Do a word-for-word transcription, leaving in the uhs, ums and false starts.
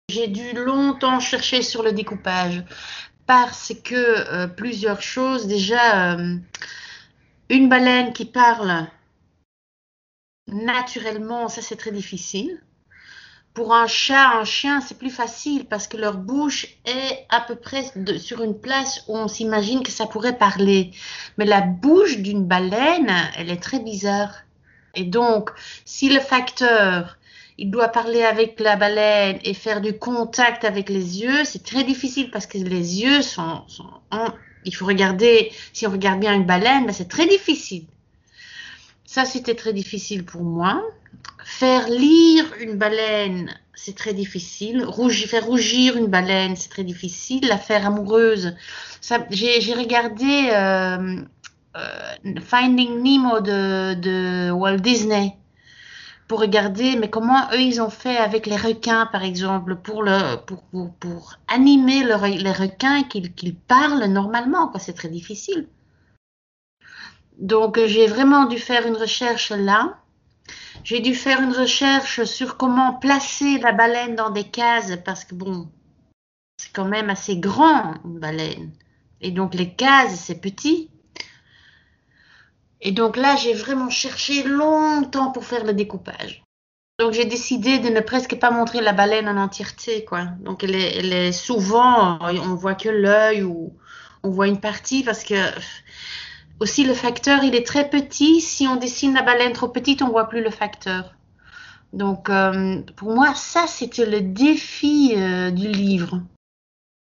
J'ai dû longtemps chercher sur le découpage parce que euh, plusieurs choses. Déjà, euh, une baleine qui parle naturellement, ça c'est très difficile. Pour un chat, un chien, c'est plus facile parce que leur bouche est à peu près de- sur une place où on s'imagine que ça pourrait parler. Mais la bouche d'une baleine, elle est très bizarre. Et donc, si le facteur, il doit parler avec la baleine et faire du contact avec les yeux, c'est très difficile parce que les yeux sont, sont en- il faut regarder, si on regarde bien une baleine, ben c'est très difficile. Ça, c'était très difficile pour moi. Faire lire une baleine, c'est très difficile. Rougir, faire rougir une baleine, c'est très difficile. La faire amoureuse, ça, j'ai, j'ai regardé euh, euh, Finding Nemo de, de Walt Disney pour regarder, mais comment eux ils ont fait avec les requins, par exemple, pour le, pour, pour, pour animer le, les requins qu'ils qu'ils parlent normalement, quoi. C'est très difficile. Donc j'ai vraiment dû faire une recherche là. J'ai dû faire une recherche sur comment placer la baleine dans des cases parce que bon, c'est quand même assez grand une baleine. Et donc les cases, c'est petit. Et donc là, j'ai vraiment cherché longtemps pour faire le découpage. Donc j'ai décidé de ne presque pas montrer la baleine en entièreté, quoi. Donc elle est, elle est souvent, on voit que l'œil ou on voit une partie parce que aussi le facteur, il est très petit. Si on dessine la baleine trop petite, on voit plus le facteur. Donc, euh, pour moi, ça, c'était le défi euh, du livre.